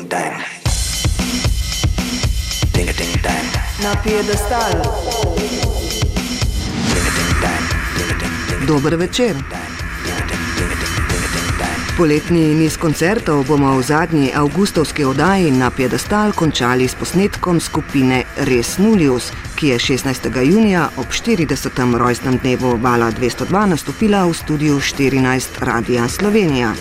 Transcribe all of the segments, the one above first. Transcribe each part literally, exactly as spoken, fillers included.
time. Ding-a-ding time. Na piedestal. Ding-a-ding time. Ding-a-ding. Dober večer. Ding-a-ding. Poletni niz koncertov bomo v zadnji avgustovski oddaji Na piedestal končali s posnetkom skupine Res Nullius, ki je šestnajstega junija ob štiridesetem rojstnem dnevu Vala dvesto dva nastopila v studiu štirinajst Radia Slovenija.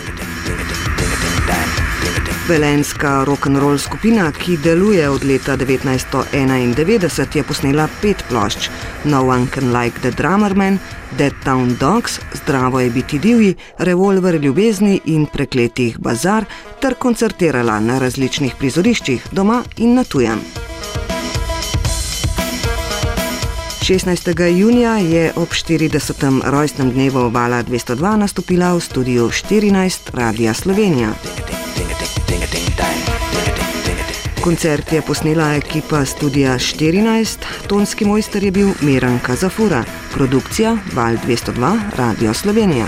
Velenjska rock'n'roll skupina, ki deluje od leta devetnajststo enaindevetdeset, je posnela pet plošč: No One Can Like the Drummer Man, Dead Town Dogs, Zdravo je biti divji, Revolver ljubezni in Prekletih bazar ter koncertirala na različnih prizoriščih doma in na tujem. šestnajstega junija je ob štiridesetem rojstnem dnevu Vala dvesto dva nastopila v studiu štirinajst Radia Slovenija. Koncert je posnela ekipa studia štirinajst, tonski mojster je bil Miran Kazafura, produkcija Val dvesto dva Radio Slovenija.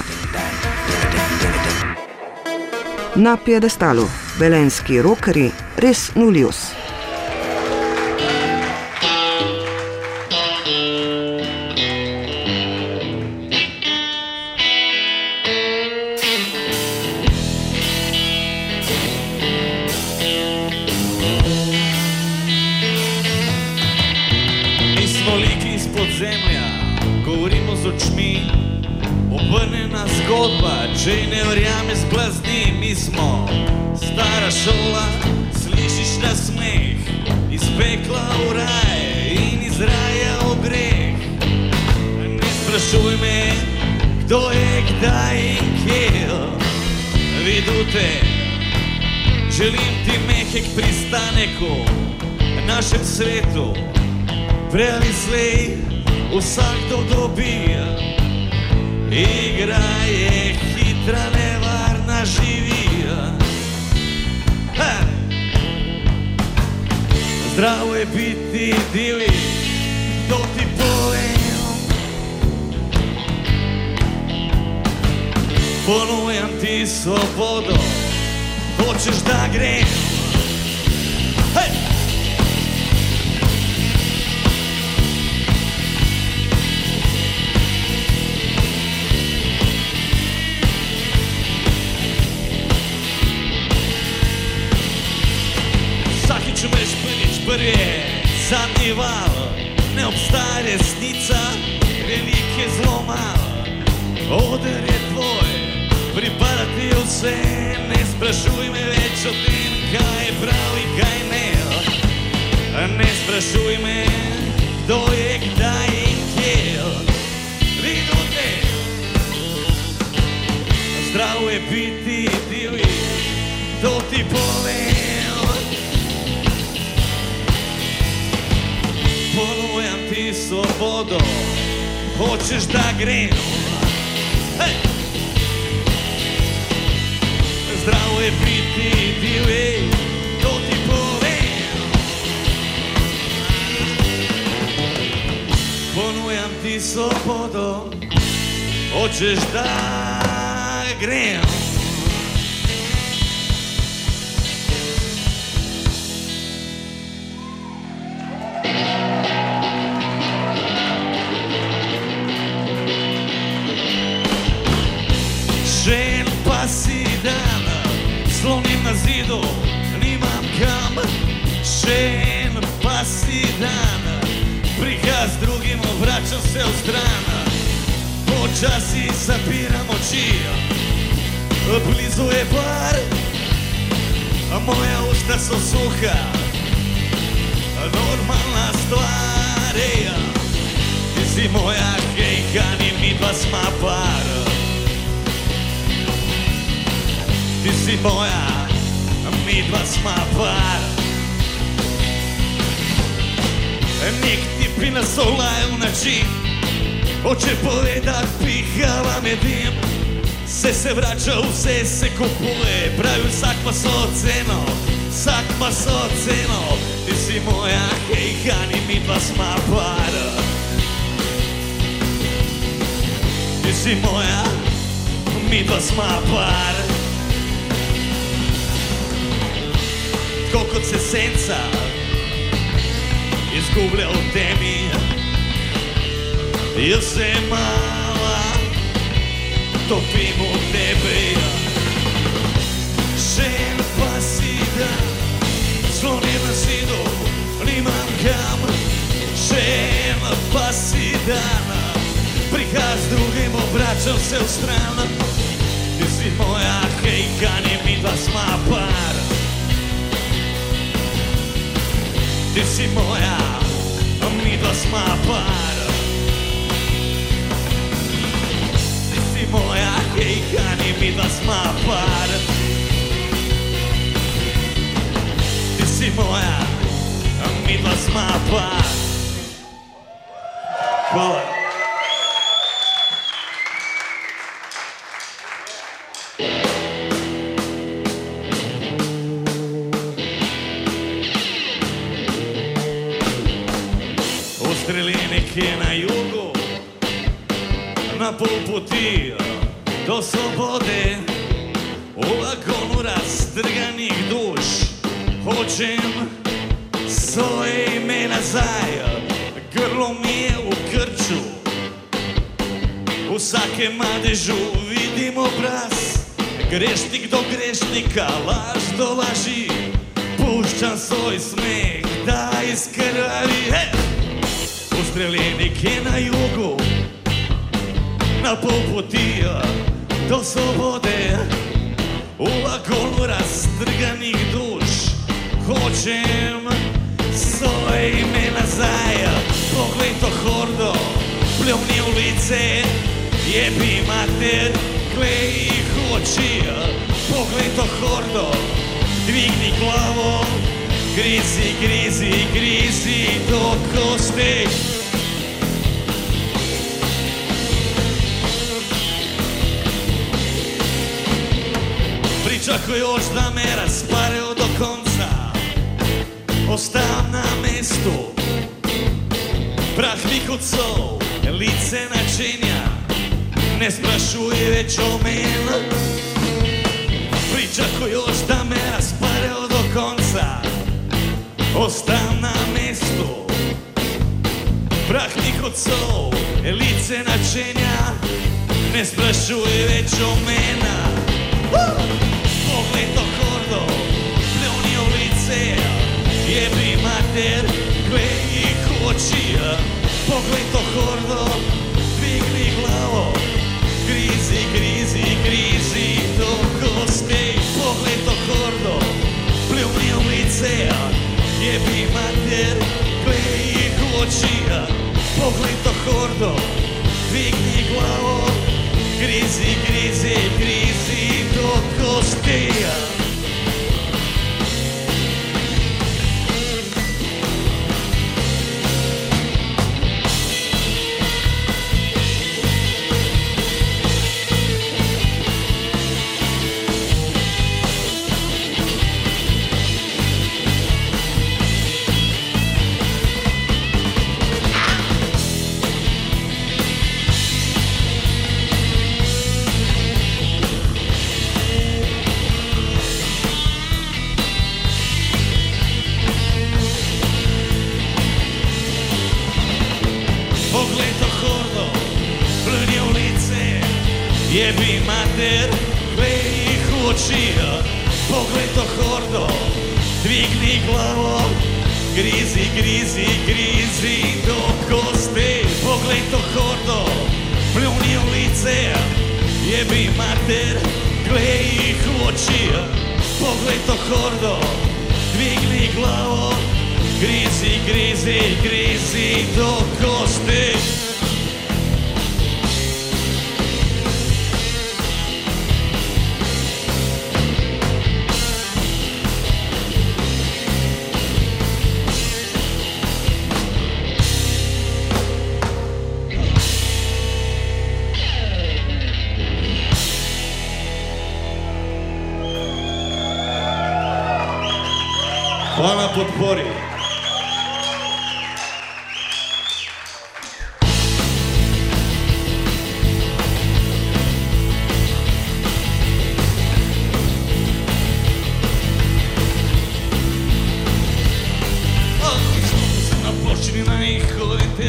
Na piedestalu velenjski rockerji Res Nullius. Govorimo z očmi, obrnjena zgodba, če ne verjame zblazni. Mi smo stara šola, slišiš nasmeh, iz pekla v raj in iz raja v greh. Ne sprašuj me, kdo je, kdaj in kje, videl te, želim ti mehek pristanek v našem svetu. Prej ali slej vsak to dobi, igra je hitra, nevarna, živi. Ha! Zdravo je biti divji, to ti povem. Ponujam ti svobodo, hočeš da grem. Hej! Če veš prvič, prvi je zadnji val, ne obstaja resnica, velik je zelo malo. Oder je tvoj, pripada ti vse, ne sprašuj me več o tem, kaj je prav in kaj ne. Ne sprašuj me, kdo je, kdaj in kje, videl te. Zdravo je biti divji, to ti povem. Ponujam ti svobodo, hočeš da grem. Hej! Zdravo je biti divji, to ti povem. Ponujam ti svobodo, hočeš da grem. Še en pa si dan, slonim na zidu, nimam kam. Še en pa si dan, prikaz drugim, vračam se v stran. Počasi zapiram oči, blizu je bar, moja usta so suha, normalna stvar. Ti si moja hejka, ni mi dva sma par. Ti si moja, mi dva sma par. Nek tipi nas ovlaje v noči, hoče povedat, pihava me dim. Vse se vrača, vse se kupuje, pravi vsak pa so ceno, vsak pa so ceno. Ti si moja, hej, hani, mi dva sma par. Ti si moja, mi dva sma par. tako kot se senca izgublja v temi. Jaz se mala topim v tebi. Še en pa si dan, slonim na zidu, nimam kam. Še en pa si dan, prihaj z drugim, obračam se v stran. Ti si moja hejka, ne mi dva sma par. Ti si moja, mi dva sma par. Ti si moja hejka, ne mi dva sma par. Ti si moja, mi dva sma par. Hvala. Ustreli nekje na jugu, na pol poti do svobode, v vagonu raztrganih duš. Hočem svoje ime nazaj, grlo mi je v krču. V vsakem madežu vidim obraz, grešnik do grešnika, laž do laži. Puščam svoj smeh, da izkrvavi. Hey! Ustreljenik je na jugu, na pol poti do svobode, v vagonu raztrganih duš. Hočem svoje ime nazaj, poglej to hordo, pljuvni v lice, jebi mater, glej jih v oči. Poglej to hordo, dvigni glavo, grizi, grizi, grizi do kosti. Pričakujoč da me razparejo do konca, ostajam na mestu. Prah vikocov, lice načenja, ne sprašuje več o men. Pričakujoč da me razparejo do konca, ostajam na mestu. Prah vikocov, lice načenja, ne sprašuje več o mena. Poglej to hordo, pljuvni v lice, jebi mater, glej jih v oči. Poglej to hordo, dvigni glavo, grizi, grizi, grizi do kosti. Poglej to hordo, pljuvni v lice, jebi mater, glej jih v oči. Poglej to hordo, dvigni glavo, grizi, grizi, grizi do kosti. Jebi mater, glej jih v oči. Poglej to hordo, dvigni glavo, grizi, grizi, grizi do kosti. Poglej to hordo, pljuvni v lice, jebi mater, glej jih v oči. Poglej to hordo, dvigni glavo, grizi, grizi, grizi do kosti. Hvala podpori.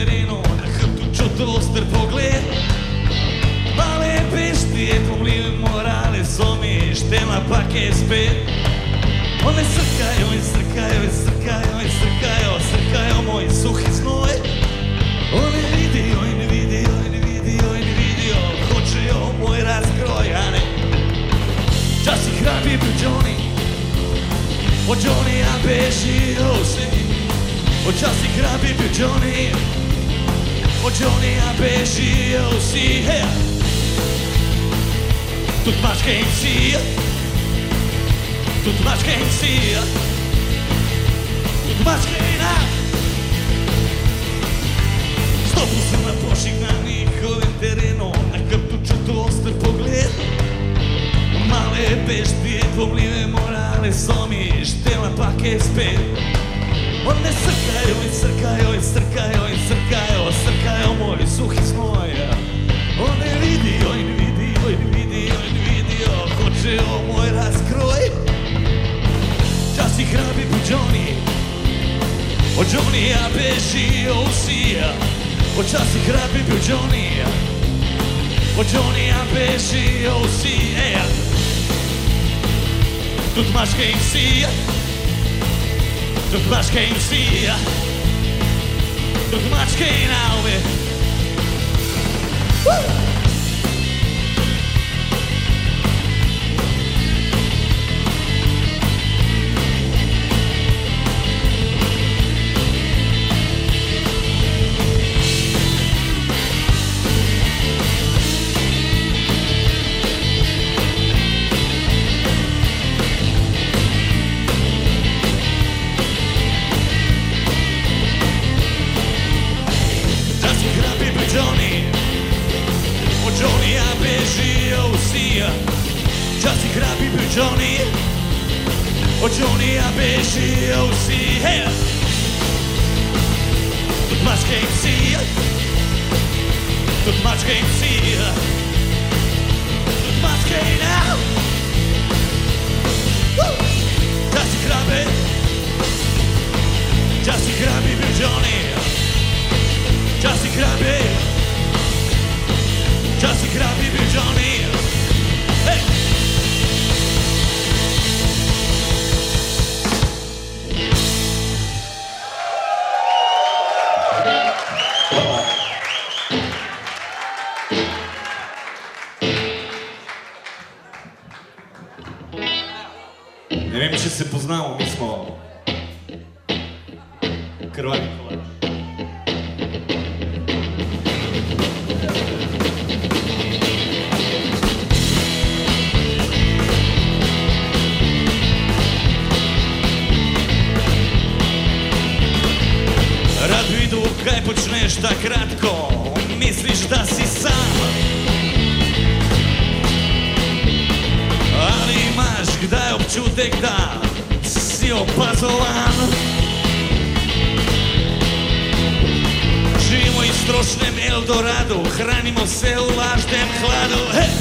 terenu, na hrbtu čuto oster pogled. Male beštije, pomljive morale, somi, štema pake spet. One srkaju i srkaju i srkaju i srkaju, srkaju moj suhi znoj. One vidio i ne vidio i ne vidio i ne vidio, hoćejo moj razkroj, a ne. Čas i hrabi bio Johnny, o Johnny ja bežio si. O čas i hrabi bio Johnny, o Johnny ja bežio si. Hey. Tut mačka im si, tut mačka im si, tut mačka im na. Stopu sam na poših na njihovim terenu, na hrbtu čuto oster pogled. Male beštije, dvomljive morale, somi, štela pake spet. One srkaju i srkaju i srkaju i srkaju, srkaju moj suhi znoj. One vidio i ne vidio i ne vidio i ne vidio, hoćejo moj razkroj. Čas i hrabi bio Johnny, o Johnny ja bežio si. O čas i hrabi bio Johnny, o Johnny ja bežio si. Tut mačka im si, tut mačka im si, tut mačka im na ove. Čas i hrabi bio Johnny, o Johnny ja bežio si. Hey. Tut mačka im si, tut mačka im si, tut mačka im na. Čas i hrabi, čas i hrabi bio Johnny, čas i hrabi, čas i hrabi bio Johnny. Hey. Ne vem, če se poznamo, mi smo krvavi kolač. Rad vidu kaj počneš tak kratko, misliš da si sam. Ali imaš kdaj občutek da si opazovan. Živimo iz strošnem Eldoradu, hranimo se u lažnem hladu. Hey!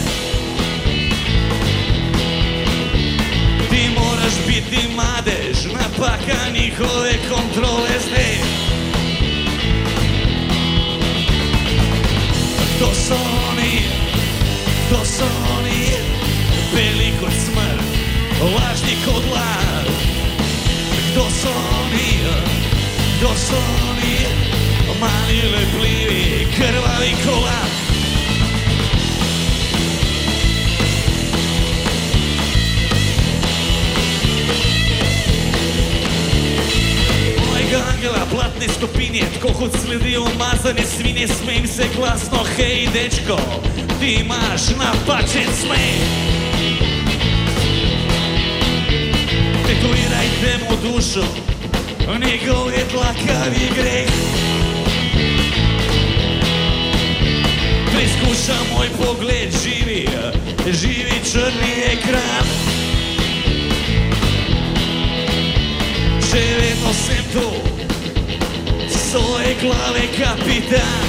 Ti moraš biti madež, napaka njihove kontrole zdaj. To su oni, to su oni, beli kod smrt, lažni kod laž. Kdo su oni, kdo su oni, mali lepljivi, krvavi kolač. Angela, blatne stopinje, tko hod sledi umazane svinje, smejim se glasno, hej dečko, ti imaš napačen smeh. Tetovirajte mu dušu, njegov je dlakavi greh. Preizkuša moj pogled, živi, živi črni ekran. Še vedno sem tu, svoje glave kapitan.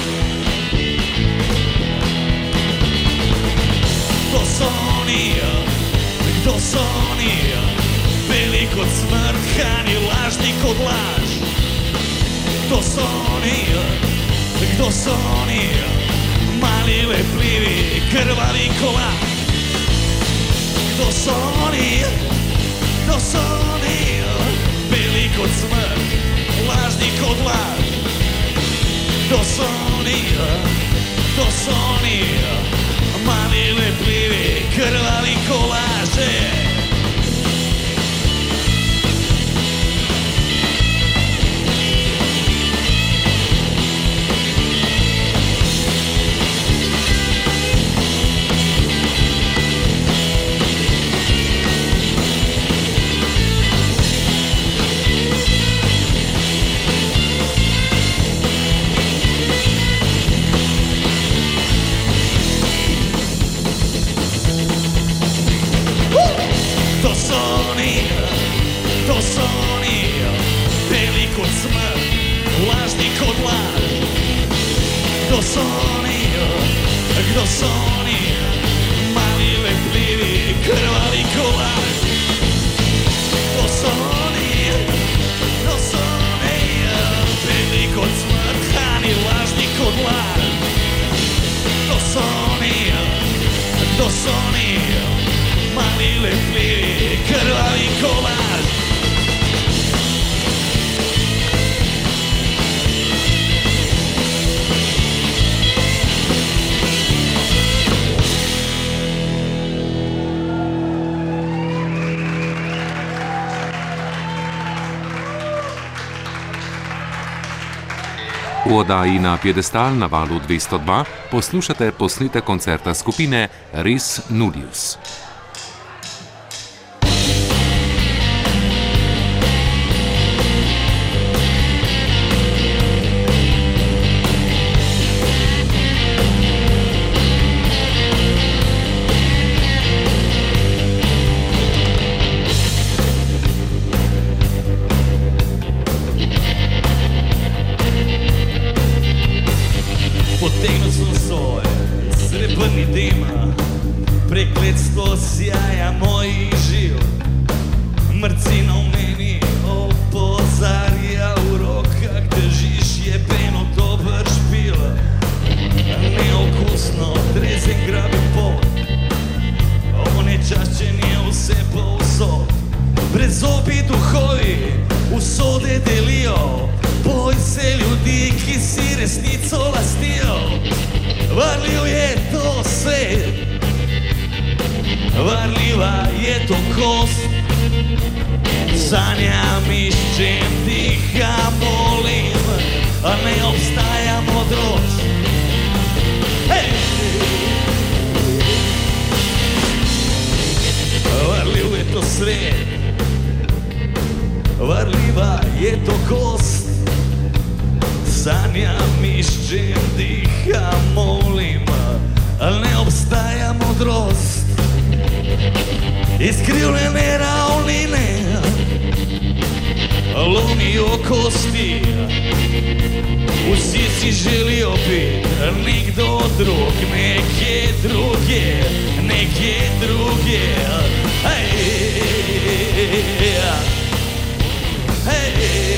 Kdo su oni, kdo su oni, beli kod smrt, hani lažni kod laž. Kdo su oni, Kdo so oni, mali lepljivi, krvavi kola? Kdo so oni, kdo so oni, beli kot smrt, lažni kot laž? Kdo so oni, kdo so oni, mali lepljivi, krvavi kolaže? To so oni, beli kot smrt, lažni kot laž. Kdo so oni, kdo so oni, mali lepljivi, krvavi kolaž? Kdo so oni, kdo so oni, beli kot smrt, hani lažni kot laž? Kdo so oni, kdo so oni, mali lepljivi, krvavi kolaž? V oddaji Na piedestal na valu dvesto dva poslušate posnetek koncerta skupine Res Nullius. Potegnil sem svoj srebrni dim, prekletstvo sjaja mojih žil. Mrcina v meni opozarja, v rokah držiš jebeno dober špil. Neokusno, trezen grabi pot, onečaščenje vse povsod. Brezobi duhovi usode delijo, boj se ljudi, ki si resnico lastijo. Varljiv je to svet, varljiva je to kost. Sanjam, iščem, diha, molim, a ne obstaja modrost. Hey! Varljiv je to svet, varljiva je to kost. Sanjam, iščem, diha, molim, ali ne obstaja modrost. Izkrivljene ravnine lomijo kosti, vsi si želijo biti nekdo drug, nekje druge, nekje druge. Hej, hej,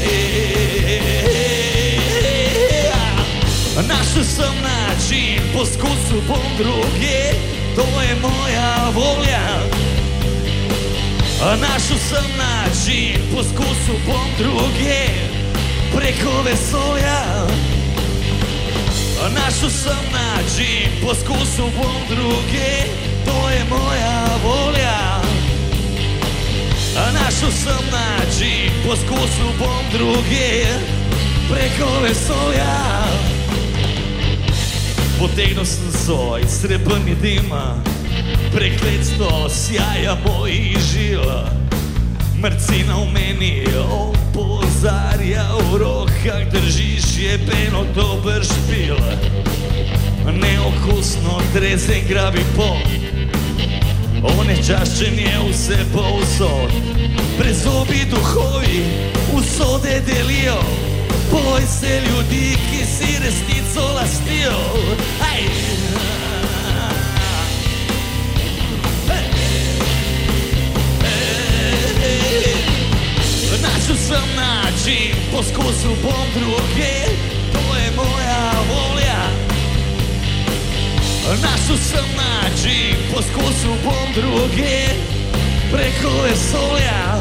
našel sem način, poskusil bom druge, to je moja volja. Našel sem način, poskusil bom druge, preko vesolja. Našel sem način, poskusil bom druge, to je moja volja. Našel sem način, poskusil bom druge, preko vesolja. Potegnil sem svoj srebrni dim, prekletstvo sjaja mojih žil. Mrcina v meni opozarja, v rokah držiš jebeno dober špil. Neokusno, trezen grabi pot, onečaščenje vse povsod. Brezobi duhovi usode delijo, boj se ljudi, ki si resnico lastijo. Aj! Našel sem način, poskusil bom druge, to je moja volja. Našel sem način, poskusil bom druge preko vesolja.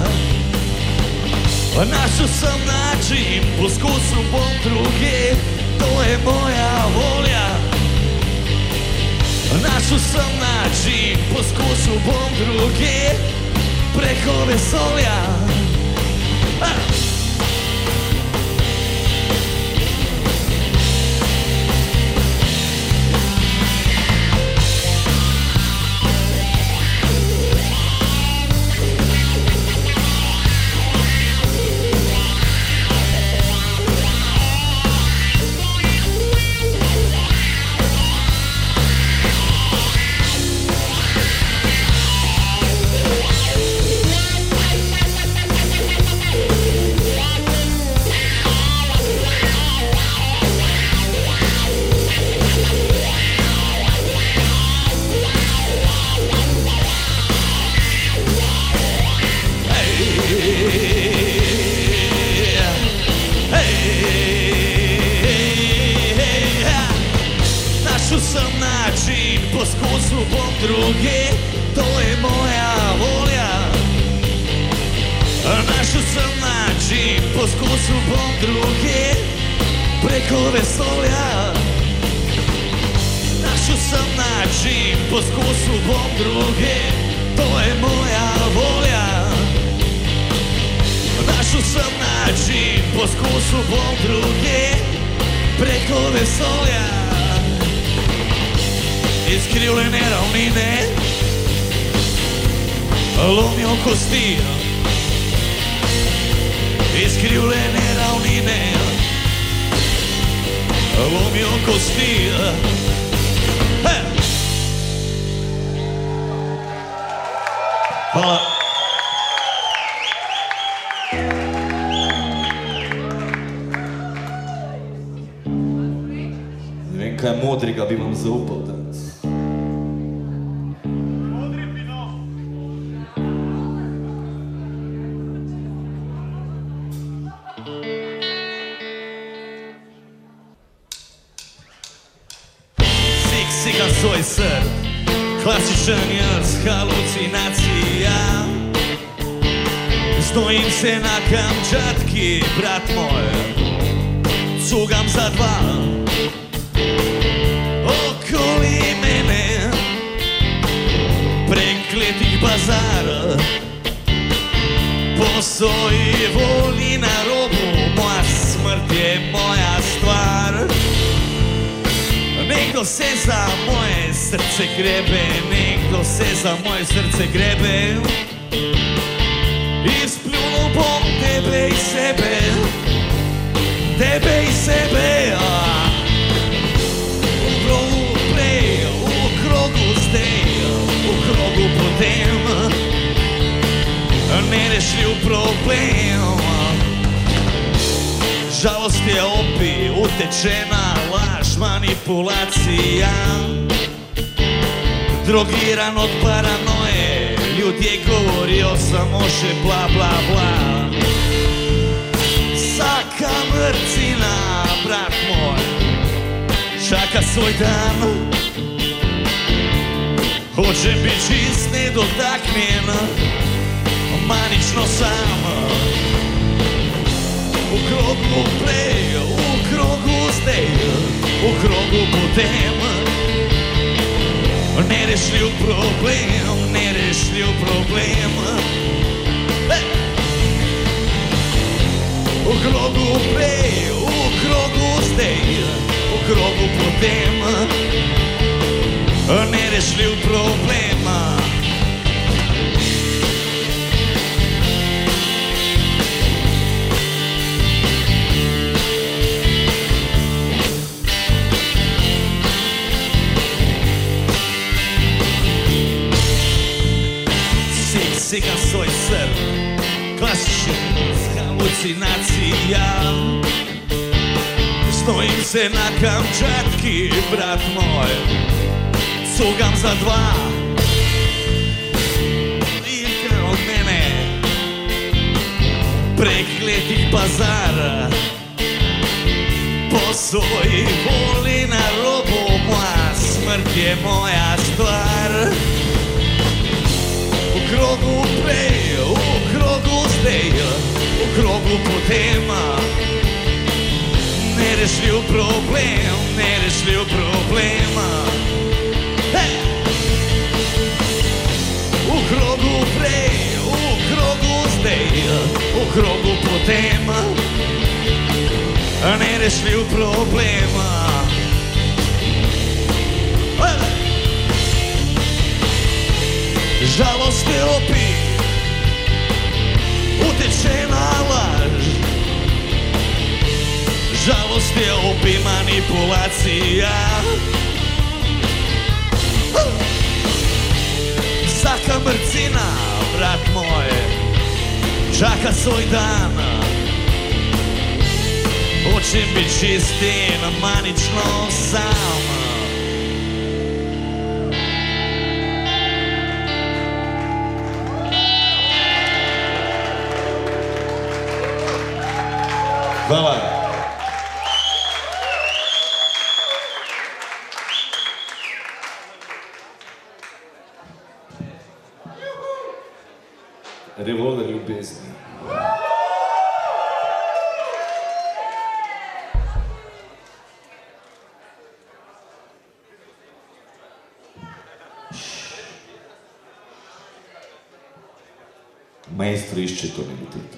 Našel sem način, poskusil bom druge, to je moja volja. Našel sem način, poskusil bom druge preko vesolja. Ah! Poskusil bom druge, to je moja volja. Našel sem način, poskusil bom druge preko vesolja. Našel sem način, poskusil bom druge, to je moja volja. Našel sem način, poskusil bom druge preko vesolja. Izkrivljene ravnine lomijo kosti. Izkrivljene ravnine lomijo kosti. Hey! Hvala. Ne vem, kaj modrega bi vam zaupal danes. Sika svoj srd, klasičen jaz, halucinacija. Stojim se na Kamčatki, brat moj, cugam za dva. Okoli mene prekletih bazar, po svoji volji na robu, moja smrt je moja stvar. Nekdo se za moje srce grebe, nekdo se za moje srce grebe. Izpljunul bom tebe i sebe, tebe i sebe. U krogu prej, u krogu zdaj, u krogu potem. Nerešljiv problem. Žalost je opi, utečena laž, manipulacija. Drogiran od paranoje, ljudje govorijo samo še bla bla bla. Vsaka mrcina, brat moj, čaka svoj dan. Hoče biti čist nedotaknjen, manično sam. U krogu prej, u krogu zdaj, u krogu potem. Nerešljiv problem, nerešljiv problem. Hey! U krogu prej, u krogu zdaj, u krogu potem. Nerešljiv problem. Sika svoj srd, klasičan halucinacija. Stojim se na Kamčatki, brat moj, cugam za dva. Irka od mene prekletih bazar, svoji voli na robu, moja smrt je moja stvar. V krogu prej, v krogu zdaj, v krogu potem. Nerešljiv problem, nerešljiv problem. Hey! V krogu prej, v krogu zdaj, v krogu potem. Nerešljiv problem. Žalost je opet utečena laž. Žalost je opet manipulacija. Vsaka mrcina, brat moj, čaka svoj dan. Hočem biti čist in manično sam. Hvala. Revolver ljubezni. Maestro išče tonaliteto.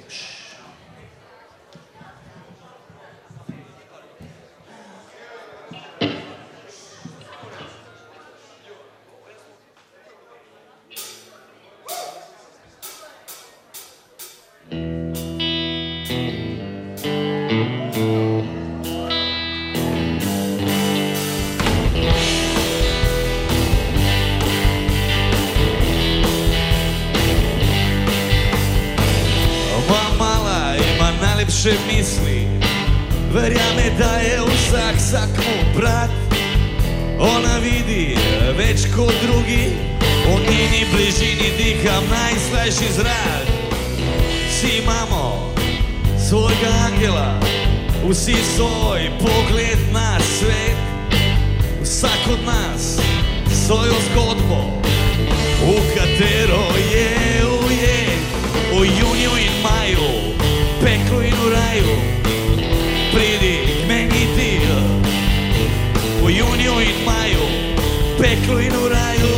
Misli, verjame da je vsak vsakmu brat. Ona vidi več kot drugi, v njeni bližini diham najslajši zrak. Vsi imamo svojega angela, vsi svoj pogled na svet. Vsak od nas svojo zgodbo, v katero je ujet. V juniju in maju, peklu in v raju, pridi k meni ti. V juniju in maju, peklu in v raju.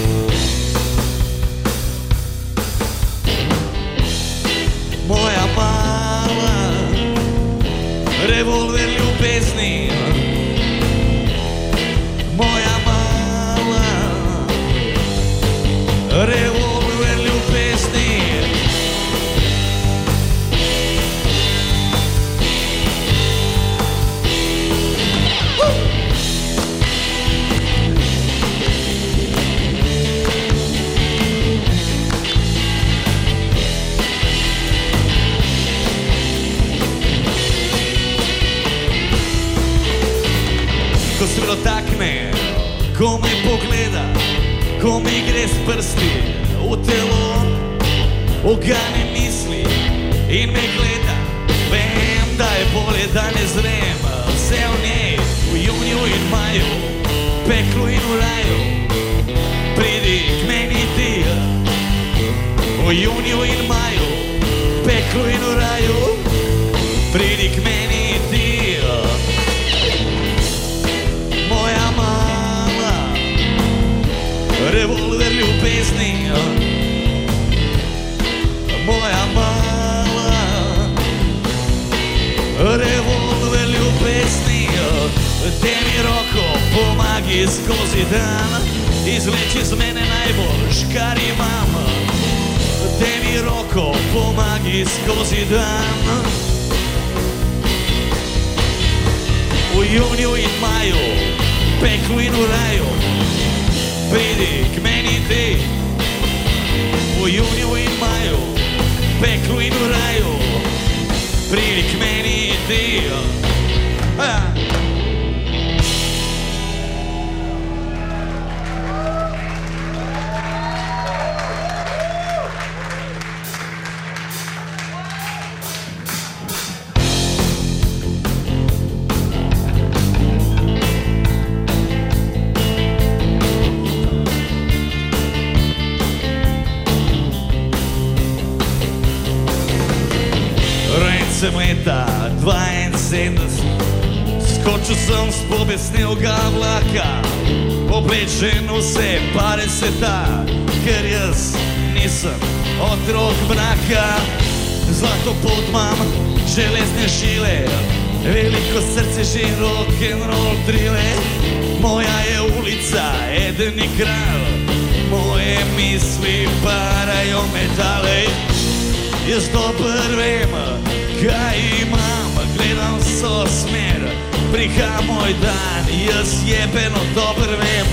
Moja mala, revolver ljubezni. Moja mala, revolver ljubezni. Ko se me dotakne, ko me pogleda, ko mi gre s prsti v telo, ogane misli in me gleda. Vem, da je bolje, da ne zrem vse v njej. V juniju in maju, peklu in v raju, pridi k meni ti. V juniju in maju, peklu in v raju, pridi k meni ti. Moja mala, revolver ljubezni. Moja mala, revolver ljubezni. Daj mi roko, pomagi skozi dan, izvleči iz mene najboljš, kar imam. Daj mi roko, pomagi skozi dan. V juniju in maju, peklu in v raju, pridi k meni ti. V juniju in maju, peklu in v raju, pridi k meni ti. Ah. sem leta dvainsedemdeset. Skočil sem s pobesnega vlaka, oblečen vse pare sveta, ker jaz nisem otrok mraka. Zlato pot imam, železne žile, veliko srce, že rock'n'roll drille. Moja je ulica, edini kralj, moje misli parajo metale. Jaz dober vem, kaj imam, gledam so smer, prihaja moj dan, jaz jebeno dober vem.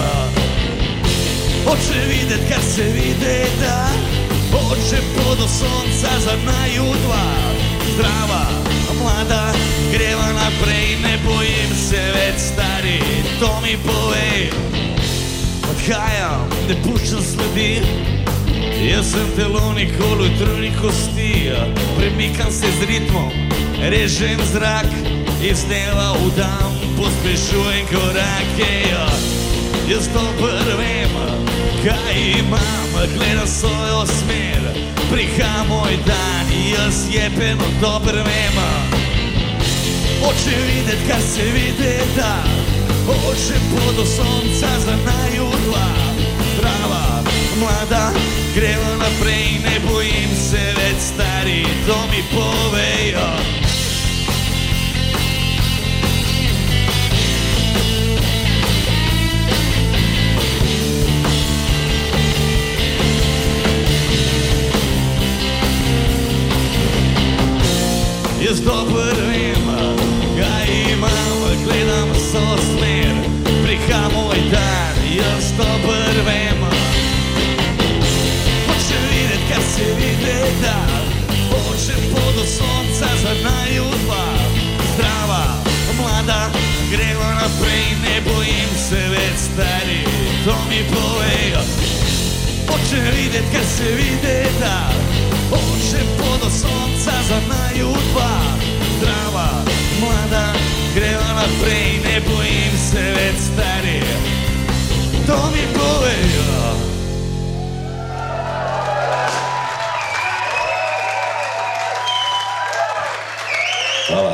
Hoče videt, kar se vide da, hoče pot do sonca za naju dva. Zdrava, mlada, greva naprej, ne bojim se več stari, to mi povej. Odhajam, ne puščam sledi, jaz sem telo nikoli utrujnih kosti. Premikam se z ritmom, režem zrak, iz dneva v dan pospešujem korake. Jaz dober vem, kaj imam, gledam svojo smer, prihaja moj dan, jaz jebeno dober vem. Hoče videt, kar se vide da, hoče pot do sonca za naju dva. Zdrava, mlada, greva naprej, ne bojim se več stari, to mi povejo. Jaz dober vem, kaj imam, gledam so smer, prihaja moj dan, jaz dober vem. Hoče videt, kar se vide da, hoče pot do sonca za naju dva. Zdrava, mlada, greva naprej, ne bojim se več stari, to mi povejo. Hoče videt, kar se vide da, hoče pot do sonca za naju dva. Zdrava, mlada, greva naprej, ne bojim se več stari, to mi povejo. Hvala.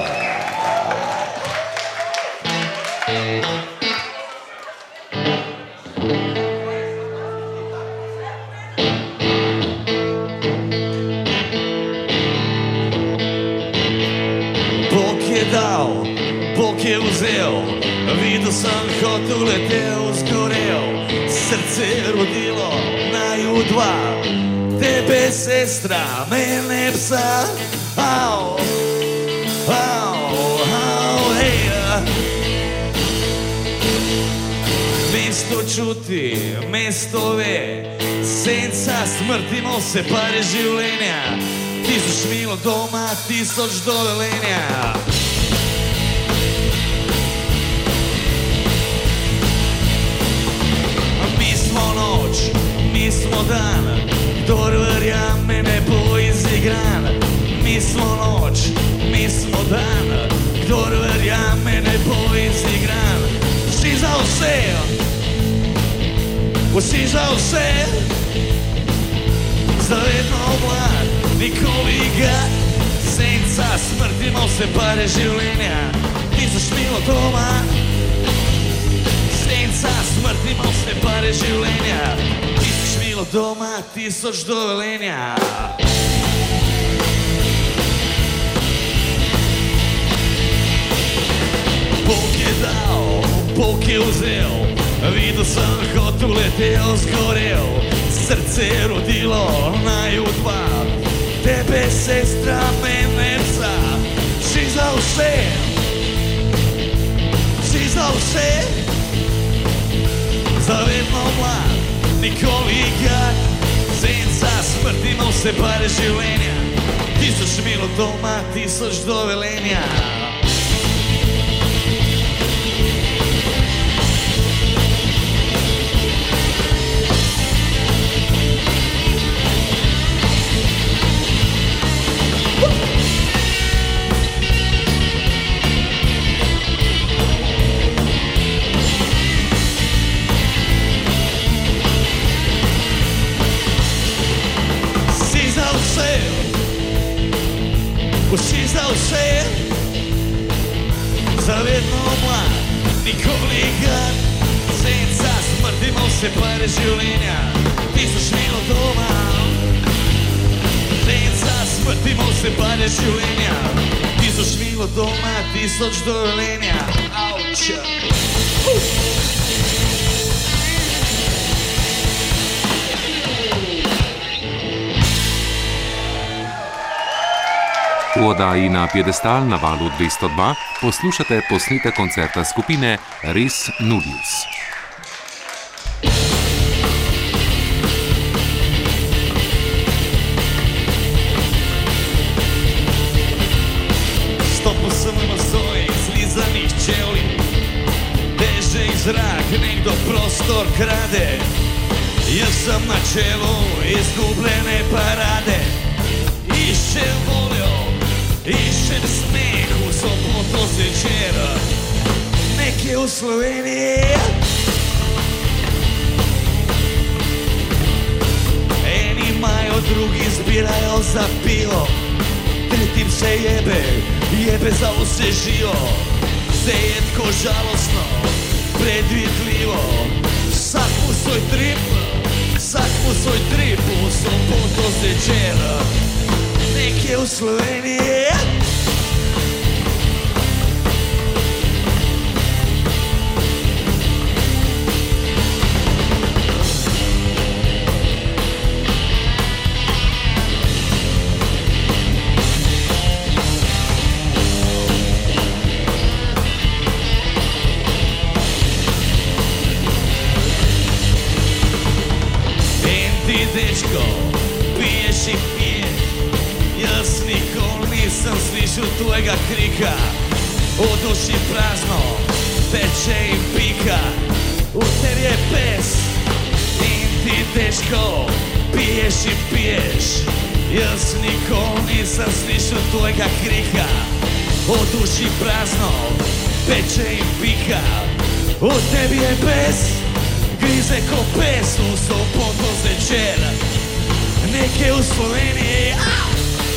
Bog je vzel, videl sem, hotel letel, zgorel, srce rodilo naju dva. Tebe, sestra, mene psa, au, au, au, hej. Mesto čuti, mesto ve, senca smrtimo se pare življenja, tisoč mil doma, tisoč dovoljenja. Mi smo dan, kdor verjame ne bo izigran. Mi smo noč, mi smo dan, kdor verjame ne bo izigran. Vsi za vse, vsi za vse, zavedno mlad, nikoli gad. Senca smrtimo se pare življenja, tisoč mil doma. Senca smrtimo se pare življenja, tisoč mil doma, tisoč dovoljenja. Bog je dal, Bog je vzel, videl sem, hotel letel, zgorel, srce rodilo naju dva. Tebe, sestra, mene psa, si za vse, si za vse. Zavedno mlad, nikoli gad, senca smrtimo se pare življenja, tisoč mil doma, tisoč dovoljenja. Vsi za vse, zavedno mlad, nikoli gad. Senca smrtimo se pare življenja, tisoč milo doma. Senca smrtimo se pare življenja, tisoč milo doma, tisoč dovoljenja. Auča. V oddaji Na piedestal na valu dvesto dva poslušate posnetek koncerta skupine Res Nullius. Stopil sem na svojih zlizanih čevlji, deže in zrak, nekdo prostor krade. Jaz sem na čelu izgubljene parade, iščem voljo, iščem smeh v soboto zvečer, nekje v Sloveniji. Eni imajo, drugi zbirajo za pivo, tretjim se jebe, jebe za vse živo. Zdaj je tako žalostno, predvidljivo, vsak mu svoj trip, vsak mu svoj trip v soboto zvečer, nekje v Sloveniji. In ti dečko, piješ in piješ, jaz nikoli nisem slišal tvojega krika, v duši prazno, teče in pika, v tebi je pes. In ti dečko, piješ in piješ, jaz nikoli nisem slišal tvojega krika, v duši prazno, teče in pika, v tebi je pes. Grize ko pes v soboto zvečer, nekje v Sloveniji. Au!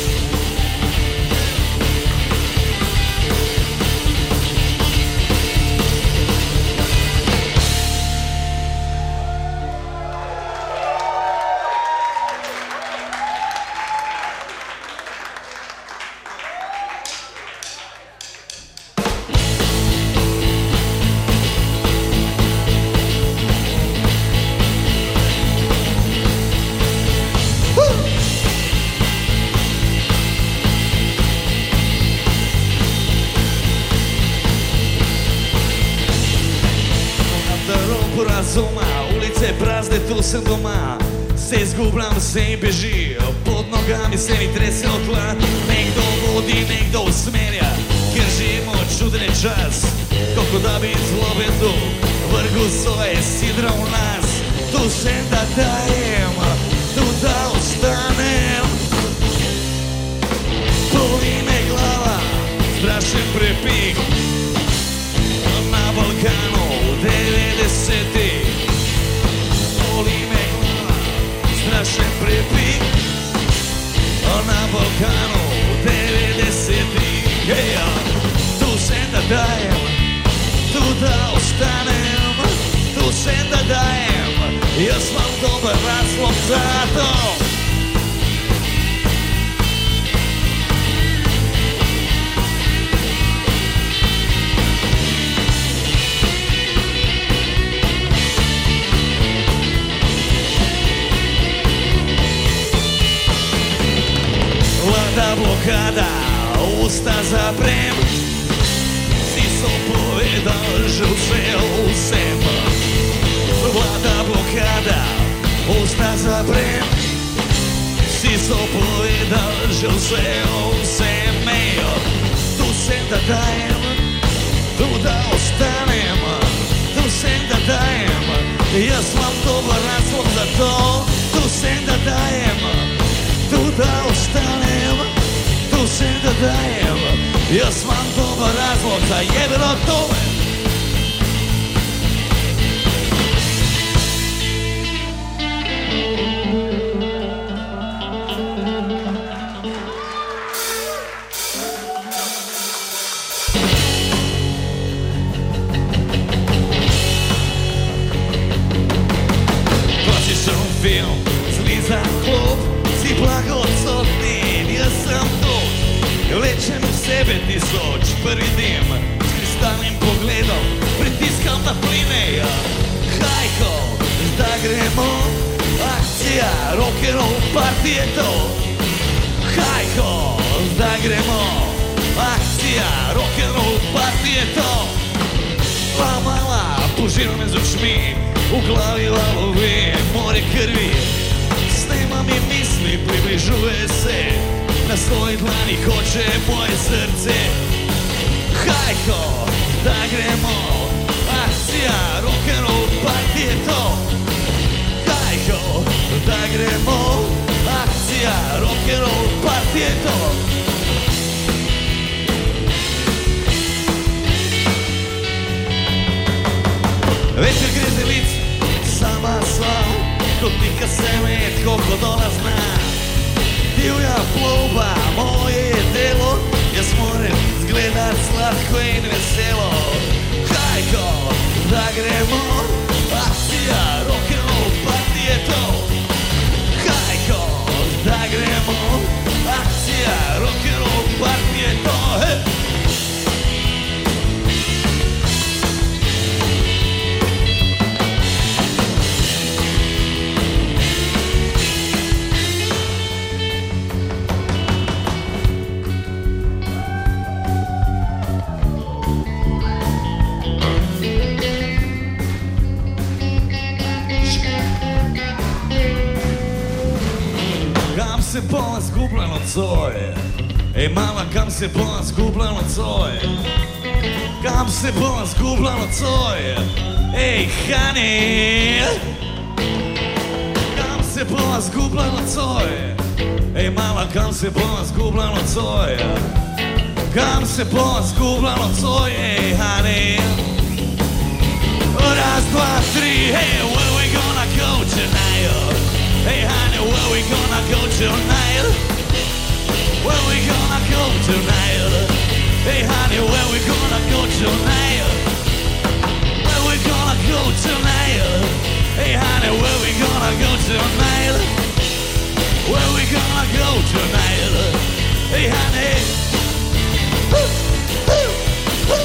Razuma, ulice prazne, tu sem doma, se izgubljam, se in beži, pod nogami se mi trese od tla. Nekdo vodi, nekdo usmerja, ker živimo čudne čas, kako da bi zloben duh vrgu svoje sidra v nas. Tu sem da dajem, tu da ostanem, boli me glava, strašen prepik na Balkanu devetdesetih. Boli me glava, strašen prepik na Balkanu devetdesetih. Yeah. Tu sem da dajem, tu da ostanem, tu sem da dajem, jaz imam dober razlog za to. Vlada blokada, usta zaprem, vsi so povedali že vse o vsem. Vlada blokada, usta zaprem, vsi so povedali že vse o vsem. Tu sem da dajem, tu da ostanem, tu sem da dajem, jaz imam dober razlog za to. Tu sem da dajem, tu da ostanem, tu sem da dajem, jaz imam dober razlog za jebeno tome. Stečem v sebe tisoč prvi dim, s kristalnim pogledom pritiskam na pline. Hajko, zdaj gremo, akcija, rock'n'roll party je to. Hajko, zdaj gremo, akcija, rock'n'roll party je to. Pa mala, požira me z očmi, v glavi valovi, more krvi. Snema mi misli, približuje se, na svoji dlani hoče moje srce. Hajko, zdaj gremo, akcija, rock'n'roll party je to. Hajko, zdaj gremo, akcija, rock'n'roll party je to. Večer gre zelic, sama sam, kot nika seme, koliko dola zna. Divja plovba, moje je delo, jaz moram zgledat sladko in veselo. Hajko, da gremo, akcija, rock'n'roll party je to. Hajko, da gremo, akcija, rock'n'roll party je to. Hey! Se bola zgubljen nocoj, ej mama, kam se bola zgubljen nocoj, kam se bola zgubljen nocoj, ej honey, kam se bola zgubljen nocoj, ej mama, kam se bola zgubljen nocoj, kam se bola zgubljen nocoj, ej honey. Raz, dva, tri, hey, where we gonna go tonight? Hey honey, where we gonna go tonight? Where we gonna go tonight? Hey honey, where we gonna go tonight? Where we gonna go tonight? Hey honey, where we gonna go tonight? Where we gonna go tonight? Hey honey. Woo, woo, woo.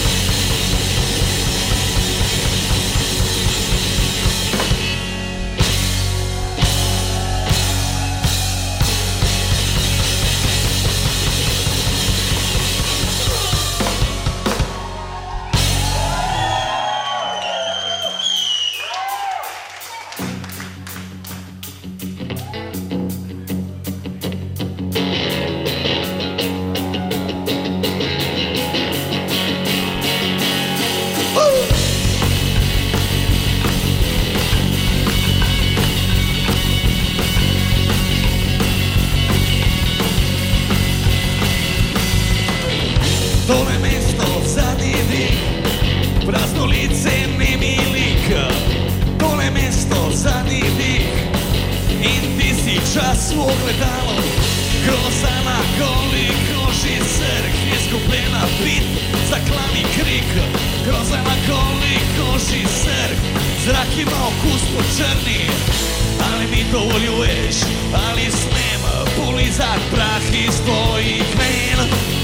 Tole mesto, zadnji dih, prazno lice, nemi lik. Tole mesto, zadnji dih, in ti si čas v ogledalu. Groza na goli koži, srh, izgubljena bit, zaklani krik. Groza na goli koži, srh, zrak ima okus po črni. Ali mi dovoljuješ, ali smem polizat prah iz tvojih ven?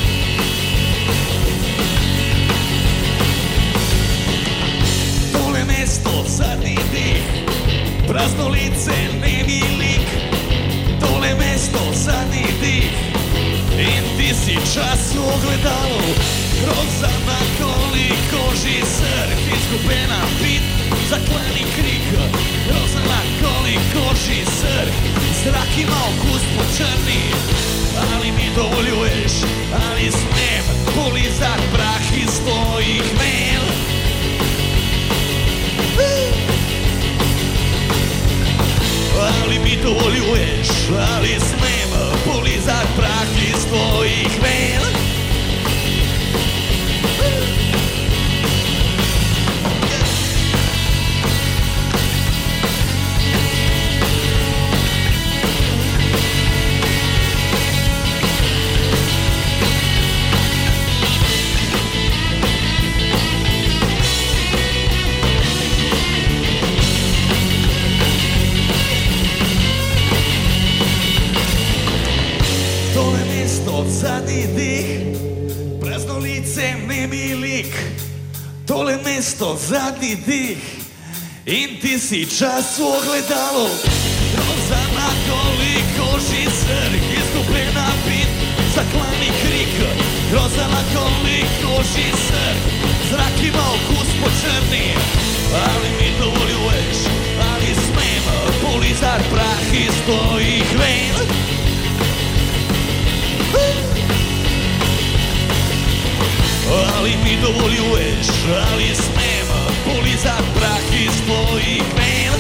Mesto, zadnji dih, prazno lice, nemi lik. Tole mesto, zadnji dih, in ti si čas v ogledalu. Roza na goli koži, srh, izgubljena bit, zaklani krik. Roza na goli koži, srh, zrak ima okus po črni. Ali mi dovoljuješ, ali smem polizat prah iz tvojih ven? Ali mi dovoljuješ, ali smem polizat prah iz tvojih ven? Povej mi lik, tole mesto, zadnji dih. In ti si čas v ogledalu, roza na koliko žicer, izgubljena bit, zaklani krik. Roza na koliko žicer, zrak ima okus po črni. Ali mi dovoljuješ, ali smem polizat prah iz tvojih ven? Ali mi dovoljuješ, ali smem polizat prah iz tvojih ven?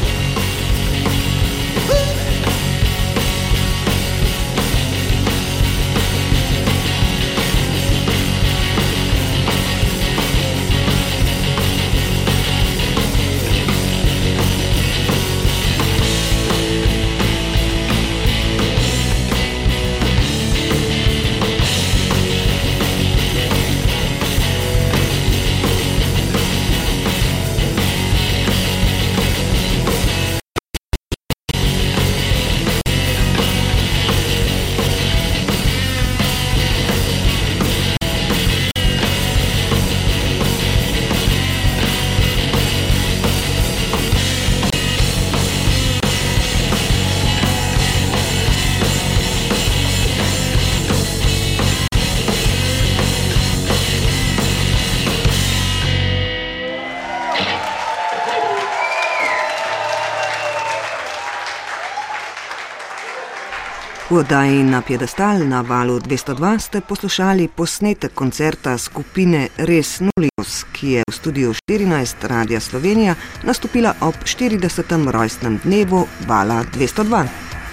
V oddaji Na piedestal na valu dvesto dva ste poslušali posnetek koncerta skupine Res Nullius, ki je v studiu štirinajst Radia Slovenija nastopila ob štiridesetem rojstnem dnevu vala dvesto dva.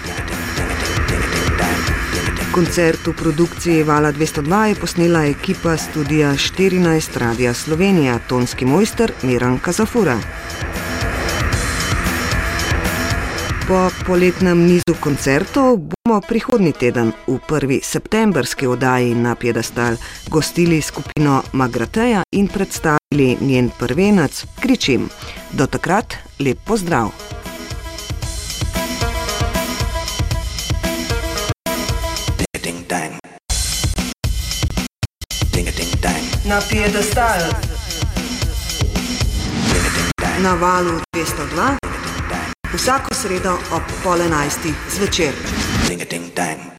Koncert v produkciji vala dvesto dva je posnela ekipa studia štirinajst Radia Slovenija, tonski mojster Miran Kazafura. Po poletnem nizu koncertov bomo prihodnji teden v prvi septemberski oddaji Na piedestal gostili skupino Magrateja in predstavili njen prvenec Kričim. Do takrat lep pozdrav! Na piedestal na valu dvesto dva vsako sredo ob pol enajstih zvečer.